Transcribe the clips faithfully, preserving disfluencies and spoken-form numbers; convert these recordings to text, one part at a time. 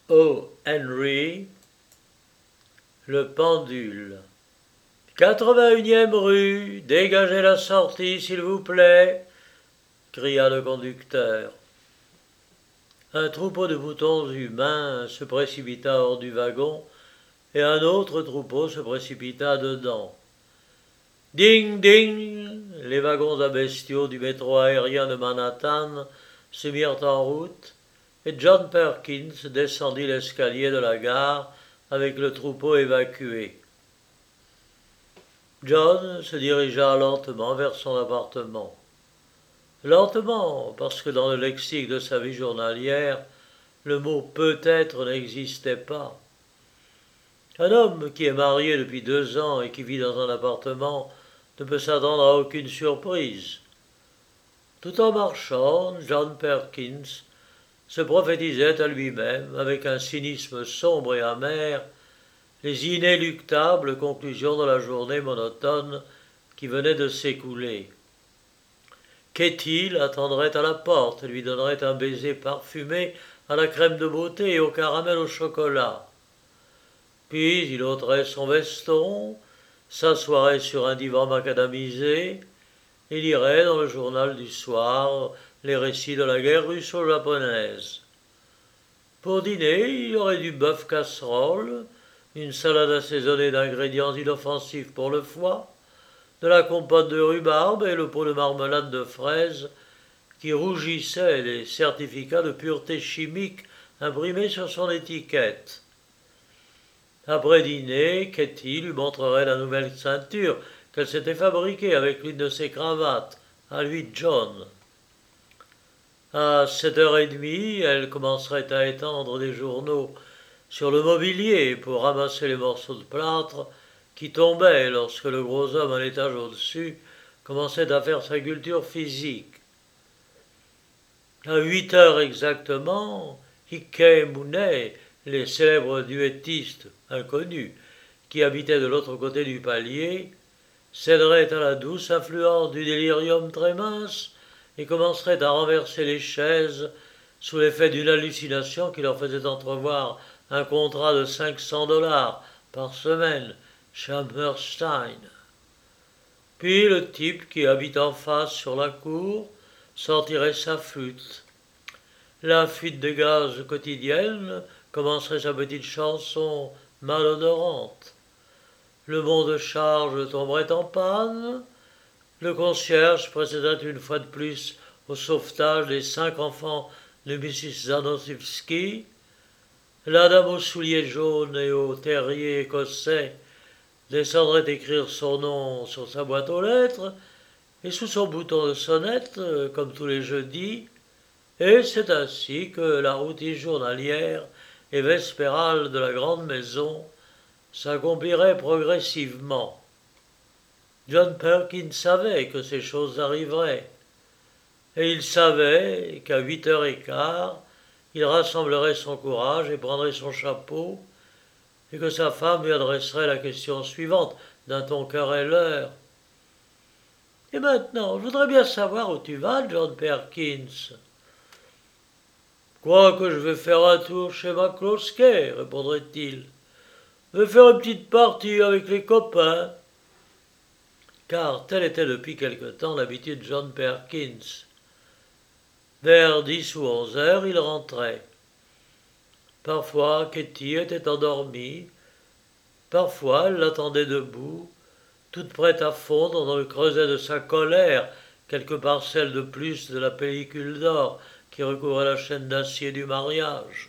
O. Henry, le pendule. quatre-vingt-unième rue, dégagez la sortie, s'il vous plaît, cria le conducteur. Un troupeau de moutons humains se précipita hors du wagon et un autre troupeau se précipita dedans. Ding ding, les wagons à bestiaux du métro aérien de Manhattan se mirent en route et John Perkins descendit l'escalier de la gare avec le troupeau évacué. John se dirigea lentement vers son appartement. Lentement, parce que dans le lexique de sa vie journalière, le mot peut-être n'existait pas. Un homme qui est marié depuis deux ans et qui vit dans un appartement ne peut s'attendre à aucune surprise. Tout en marchant, John Perkins se prophétisait à lui-même, avec un cynisme sombre et amer, les inéluctables conclusions de la journée monotone qui venait de s'écouler. Katie l'attendrait à la porte et lui donnerait un baiser parfumé à la crème de beauté et au caramel au chocolat. Puis il ôterait son veston, s'assoirait sur un divan macadamisé et lirait dans le journal du soir les récits de la guerre russo-japonaise. Pour dîner, il y aurait du bœuf casserole, une salade assaisonnée d'ingrédients inoffensifs pour le foie, de la compote de rhubarbe et le pot de marmelade de fraises qui rougissait les certificats de pureté chimique imprimés sur son étiquette. Après dîner, Katie lui montrerait la nouvelle ceinture qu'elle s'était fabriquée avec l'une de ses cravates, à lui John. À sept heures et demie, elle commencerait à étendre des journaux sur le mobilier pour ramasser les morceaux de plâtre qui tombaient lorsque le gros homme à l'étage au-dessus commençait à faire sa culture physique. À huit heures exactement, Hickey Mooney, les célèbres duettistes inconnus qui habitaient de l'autre côté du palier, céderaient à la douce influence du délirium très mince et commenceraient à renverser les chaises sous l'effet d'une hallucination qui leur faisait entrevoir un contrat de cinq cents dollars par semaine chez Hammerstein. Puis le type qui habite en face sur la cour sortirait sa flûte. La fuite de gaz quotidienne commencerait sa petite chanson malodorante. Le bon de charge tomberait en panne. Le concierge procéderait une fois de plus au sauvetage des cinq enfants de missus Zanosivski. La dame aux souliers jaunes et au terrier écossais descendrait écrire son nom sur sa boîte aux lettres et sous son bouton de sonnette, comme tous les jeudis, et c'est ainsi que la routine journalière et vespérale de la grande maison s'accomplirait progressivement. John Perkins savait que ces choses arriveraient, et il savait qu'à huit heures et quart, il rassemblerait son courage et prendrait son chapeau, et que sa femme lui adresserait la question suivante d'un ton querelleur. « Et maintenant, je voudrais bien savoir où tu vas, John Perkins. »« Crois que je vais faire un tour chez McCloskey, répondrait-il. Je vais faire une petite partie avec les copains. » Car telle était depuis quelque temps l'habitude de John Perkins. Vers dix ou onze heures, il rentrait. Parfois, Katie était endormie. Parfois, elle l'attendait debout, toute prête à fondre dans le creuset de sa colère quelques parcelles de plus de la pellicule d'or qui recouvrait la chaîne d'acier du mariage.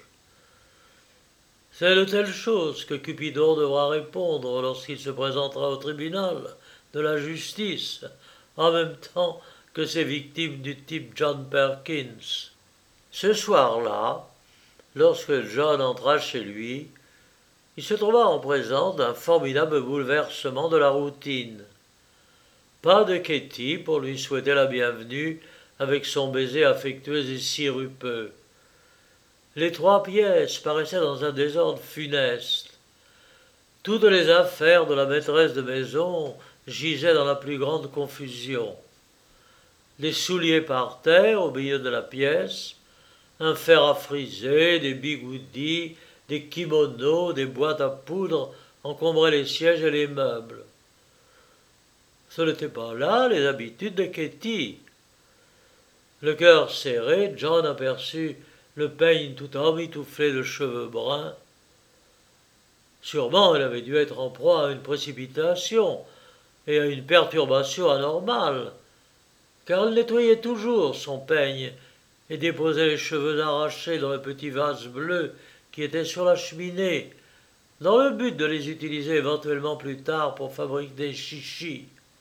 C'est de telles choses que Cupidon devra répondre lorsqu'il se présentera au tribunal de la justice, en même temps que ses victimes du type John Perkins. Ce soir-là, lorsque John entra chez lui, il se trouva en présence d'un formidable bouleversement de la routine. Pas de Katie pour lui souhaiter la bienvenue avec son baiser affectueux et sirupeux. Les trois pièces paraissaient dans un désordre funeste. Toutes les affaires de la maîtresse de maison gisaient dans la plus grande confusion. Des souliers par terre au milieu de la pièce, un fer à friser, des bigoudis, des kimonos, des boîtes à poudre encombraient les sièges et les meubles. Ce n'était pas là les habitudes de Katy. Le cœur serré, John aperçut le peigne tout emmitouflé de cheveux bruns. Sûrement, elle avait dû être en proie à une précipitation et à une perturbation anormale, car elle nettoyait toujours son peigne et déposait les cheveux arrachés dans le petit vase bleu qui était sur la cheminée, dans le but de les utiliser éventuellement plus tard pour fabriquer des chichis.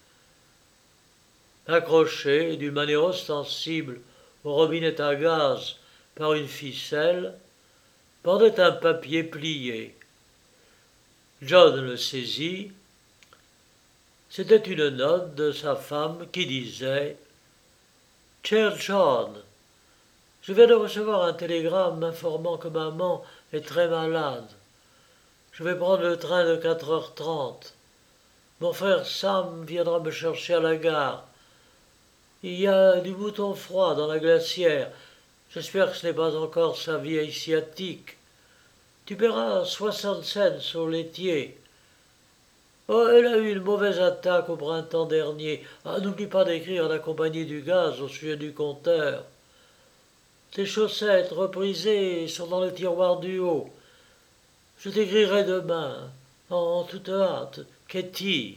Accroché d'une manière ostensible au robinet à gaz par une ficelle, pendait un papier plié. John le saisit. C'était une note de sa femme qui disait « Cher John, je viens de recevoir un télégramme m'informant que maman est très malade. Je vais prendre le train de quatre heures trente. Mon frère Sam viendra me chercher à la gare. Il y a du mouton froid dans la glacière. J'espère que ce n'est pas encore sa vieille sciatique. Tu paieras soixante cents au laitier. Oh, elle a eu une mauvaise attaque au printemps dernier. Ah, n'oublie pas d'écrire à la compagnie du gaz au sujet du compteur. Tes chaussettes reprisées sont dans le tiroir du haut. Je t'écrirai demain, en, en toute hâte, Katy. »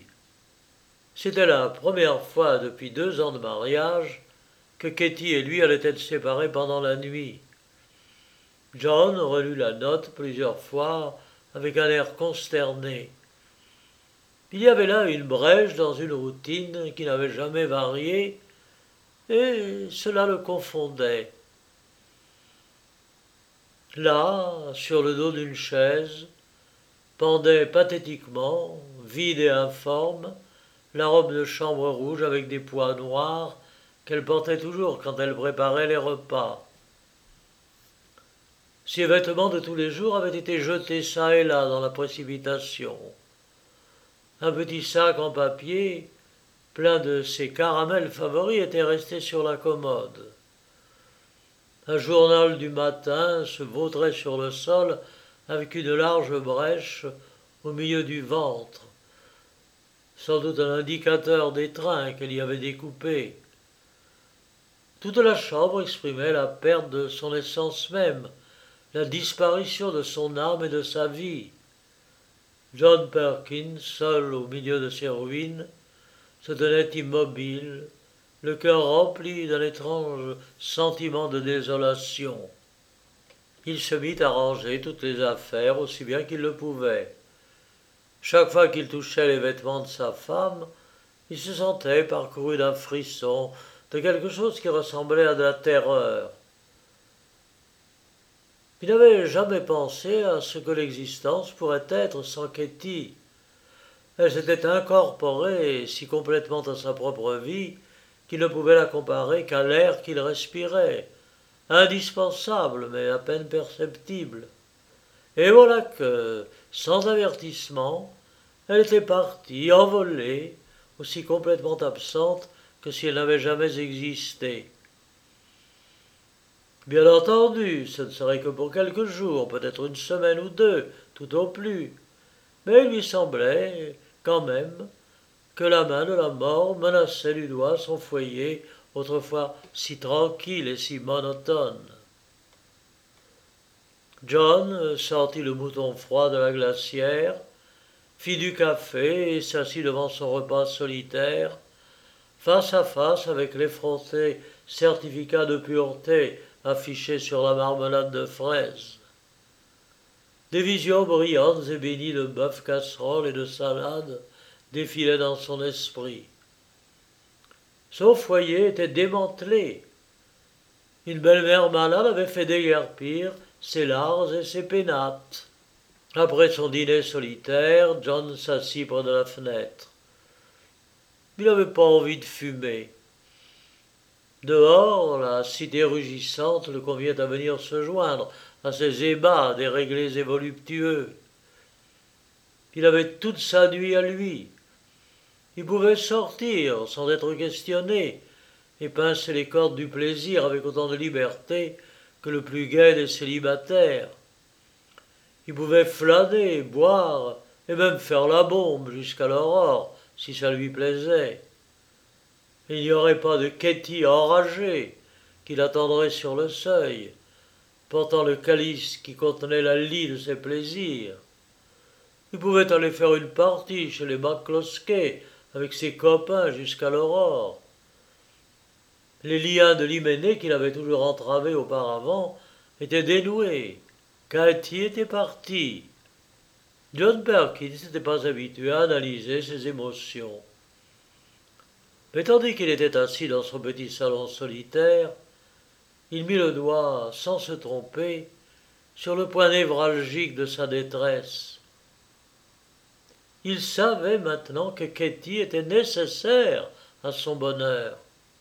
C'était la première fois depuis deux ans de mariage que Katy et lui allaient être séparés pendant la nuit. John relut la note plusieurs fois avec un air consterné. Il y avait là une brèche dans une routine qui n'avait jamais varié, et cela le confondait. Là, sur le dos d'une chaise, pendait pathétiquement, vide et informe, la robe de chambre rouge avec des pois noirs qu'elle portait toujours quand elle préparait les repas. Ses vêtements de tous les jours avaient été jetés çà et là dans la précipitation. Un petit sac en papier, plein de ses caramels favoris, était resté sur la commode. Un journal du matin se vautrait sur le sol avec une large brèche au milieu du ventre. Sans doute un indicateur d'étreint qu'elle y avait découpé. Toute la chambre exprimait la perte de son essence même, la disparition de son âme et de sa vie. John Perkins, seul au milieu de ses ruines, se tenait immobile, le cœur rempli d'un étrange sentiment de désolation. Il se mit à ranger toutes les affaires aussi bien qu'il le pouvait. Chaque fois qu'il touchait les vêtements de sa femme, il se sentait parcouru d'un frisson, de quelque chose qui ressemblait à de la terreur. Il n'avait jamais pensé à ce que l'existence pourrait être sans Katy. Elle s'était incorporée si complètement à sa propre vie qu'il ne pouvait la comparer qu'à l'air qu'il respirait, indispensable mais à peine perceptible. Et voilà que, sans avertissement, elle était partie, envolée, aussi complètement absente que si elle n'avait jamais existé. Bien entendu, ce ne serait que pour quelques jours, peut-être une semaine ou deux, tout au plus. Mais il lui semblait, quand même, que la main de la mort menaçait du doigt son foyer, autrefois si tranquille et si monotone. John sortit le mouton froid de la glacière, fit du café et s'assit devant son repas solitaire, face à face avec l'effronté certificat de pureté affiché sur la marmelade de fraises. Des visions brillantes et bénies de bœuf, casserole et de salade défilaient dans son esprit. Son foyer était démantelé. Une belle-mère malade avait fait déguerpir ses lards et ses pénates. Après son dîner solitaire, John s'assit près de la fenêtre. Il n'avait pas envie de fumer. Dehors, la cité rugissante le convient à venir se joindre à ces ébats déréglés et voluptueux. Il avait toute sa nuit à lui. Il pouvait sortir sans être questionné et pincer les cordes du plaisir avec autant de liberté que le plus gai des célibataires. Il pouvait flâner, boire, et même faire la bombe jusqu'à l'aurore, si ça lui plaisait. Il n'y aurait pas de Ketty enragée qui l'attendrait sur le seuil, portant le calice qui contenait la lie de ses plaisirs. Il pouvait aller faire une partie chez les McCloskey avec ses copains jusqu'à l'aurore. Les liens de l'hyménée qu'il avait toujours entravés auparavant étaient dénoués. Katy était partie. John Perkins n'était pas habitué à analyser ses émotions. Mais tandis qu'il était assis dans son petit salon solitaire, il mit le doigt, sans se tromper, sur le point névralgique de sa détresse. Il savait maintenant que Ketty était nécessaire à son bonheur.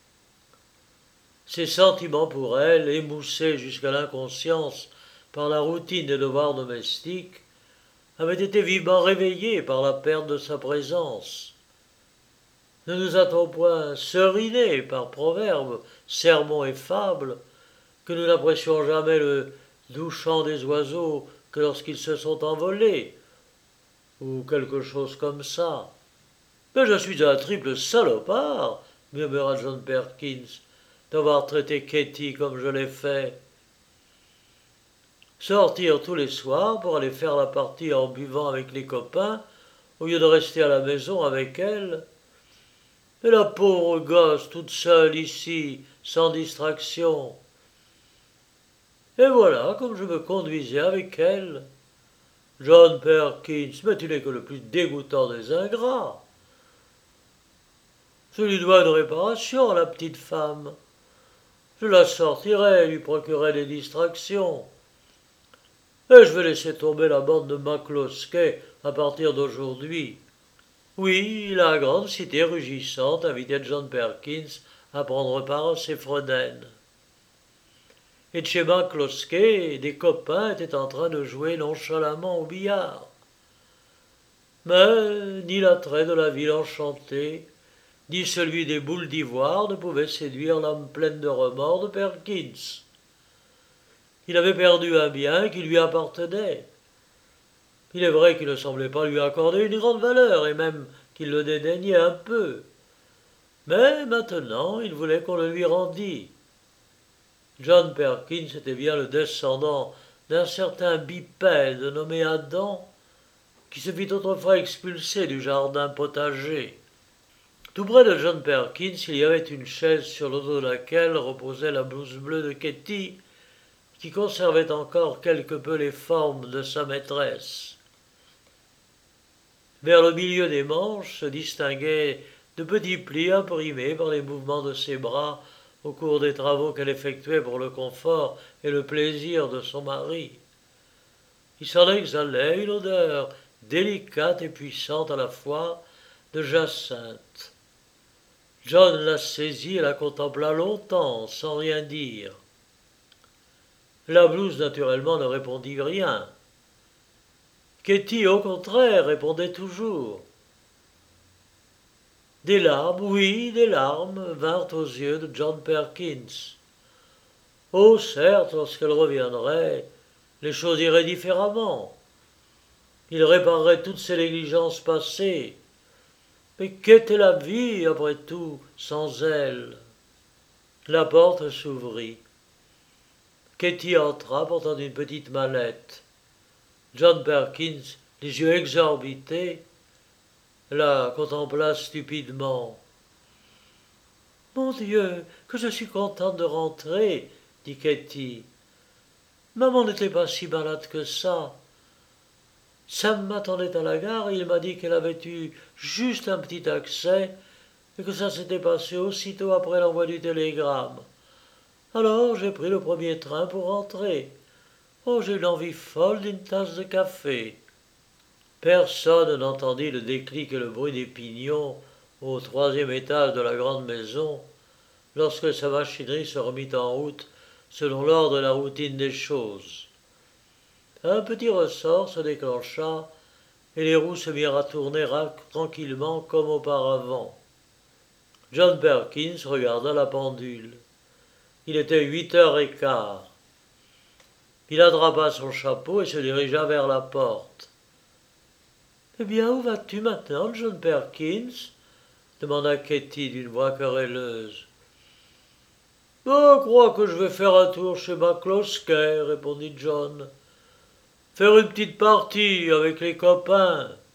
Ses sentiments pour elle, émoussés jusqu'à l'inconscience par la routine des devoirs domestiques, avaient été vivement réveillés par la perte de sa présence. Ne nous a-t-on point seriné par proverbes, sermons et fables, que nous n'apprécions jamais le doux chant des oiseaux que lorsqu'ils se sont envolés, ou quelque chose comme ça. Mais je suis un triple salopard, murmura John Perkins, d'avoir traité Ketty comme je l'ai fait. Sortir tous les soirs pour aller faire la partie en buvant avec les copains, au lieu de rester à la maison avec elle. Et la pauvre gosse toute seule ici, sans distraction. Et voilà comme je me conduisais avec elle. John Perkins, mais tu n'es que le plus dégoûtant des ingrats. Je lui dois une réparation, la petite femme. Je la sortirai, lui procurerai des distractions. Et je vais laisser tomber la bande de McCloskey à partir d'aujourd'hui. Oui, la grande cité rugissante invitait John Perkins à prendre part à ses fredaines. Et de chez McCloskey, des copains étaient en train de jouer nonchalamment au billard. Mais ni l'attrait de la ville enchantée, ni celui des boules d'ivoire ne pouvaient séduire l'âme pleine de remords de Perkins. Il avait perdu un bien qui lui appartenait. Il est vrai qu'il ne semblait pas lui accorder une grande valeur, et même qu'il le dédaignait un peu. Mais maintenant, il voulait qu'on le lui rendît. John Perkins était bien le descendant d'un certain bipède nommé Adam, qui se fit autrefois expulser du jardin potager. Tout près de John Perkins, il y avait une chaise sur le dos de laquelle reposait la blouse bleue de Ketty, qui conservait encore quelque peu les formes de sa maîtresse. Vers le milieu des manches se distinguaient de petits plis imprimés par les mouvements de ses bras au cours des travaux qu'elle effectuait pour le confort et le plaisir de son mari. Il s'en exhalait une odeur délicate et puissante à la fois de jacinthe. John la saisit et la contempla longtemps, sans rien dire. La blouse, naturellement, ne répondit rien. Ketty, au contraire, répondait toujours. Des larmes, oui, des larmes, vinrent aux yeux de John Perkins. Oh, certes, lorsqu'elle reviendrait, les choses iraient différemment. Il réparerait toutes ses négligences passées. Mais qu'était la vie, après tout, sans elle? La porte s'ouvrit. Ketty entra portant une petite mallette. John Perkins, les yeux exorbités, la contempla stupidement. « Mon Dieu, que je suis contente de rentrer, » dit Ketty. « Maman n'était pas si malade que ça. Sam m'attendait à la gare et il m'a dit qu'elle avait eu juste un petit accès et que ça s'était passé aussitôt après l'envoi du télégramme. Alors j'ai pris le premier train pour rentrer. Oh, j'ai une envie folle d'une tasse de café. » Personne n'entendit le déclic et le bruit des pignons au troisième étage de la grande maison, lorsque sa machinerie se remit en route selon l'ordre et la routine des choses. Un petit ressort se déclencha, et les roues se mirent à tourner tranquillement comme auparavant. John Perkins regarda la pendule. Il était huit heures et quart. Il attrapa son chapeau et se dirigea vers la porte. « Eh bien, où vas-tu maintenant, John Perkins ?» demanda Katy d'une voix querelleuse. « Je crois que je vais faire un tour chez McCloskey, répondit John. Faire une petite partie avec les copains.